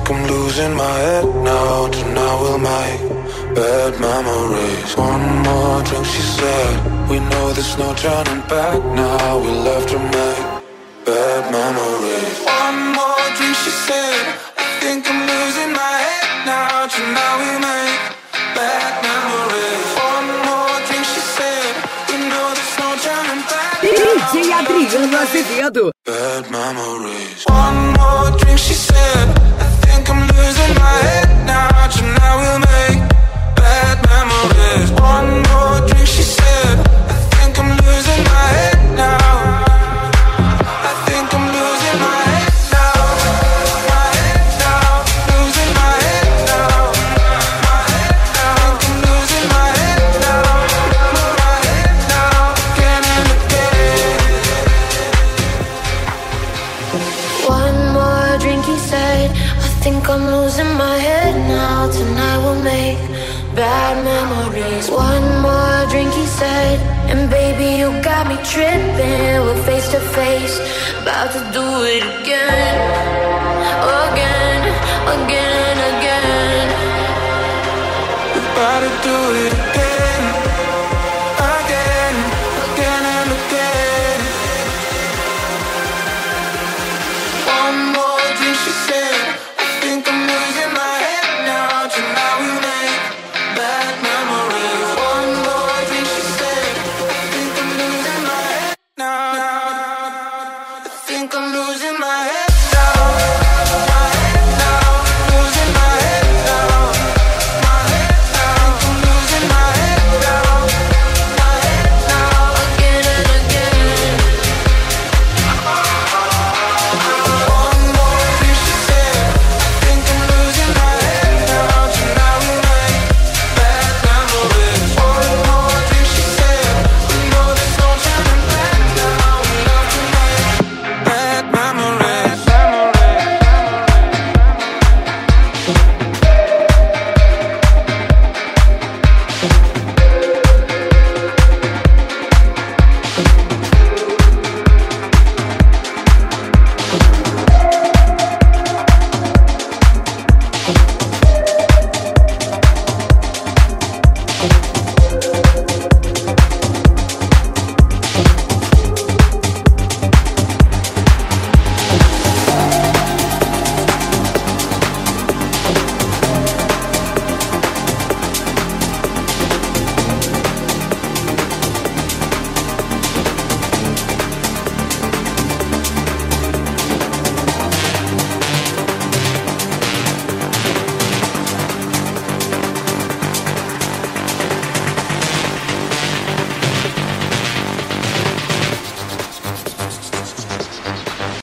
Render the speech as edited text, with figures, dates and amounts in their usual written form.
I'm losing my head now. Tonight we'll make bad memories. One more drink, she said. We know there's no turning back now. We love to make bad memories. One more drink, she said. I think I'm losing my head now. Tonight we make bad memories. One more drink, she said. We know there's no turning back now. DJ Adriano Azevedo. Bad memories. One more drink, she said. I think I'm losing my head now. Tonight we'll make bad memories. One more drink, she said. I think I'm losing my head now. I think I'm losing my head now. My head now. Losing my head now. My head now. I think I'm losing my head now. My head now. Again and again. One more drink, he said. I think I'm losing my head now. Tonight we'll make bad memories. One more drink, he said. And baby, you got me tripping. We're face to face, about to do it again. Again, again, again. We're about to do it again.